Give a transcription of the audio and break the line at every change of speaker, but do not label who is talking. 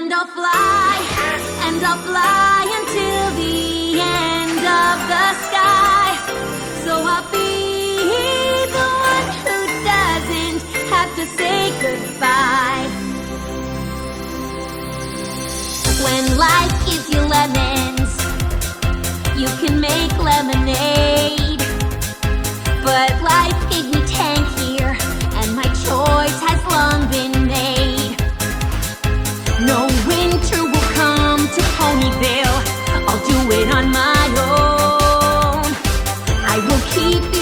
and I'll fly until the end of the sky. So I'll be the one who doesn't have to say goodbye. When life gives you lemons, you can make lemonade. But life gave me Tank here, and my choice has long been made. No winter will come to Ponyville, I'll do it on my own. I will keep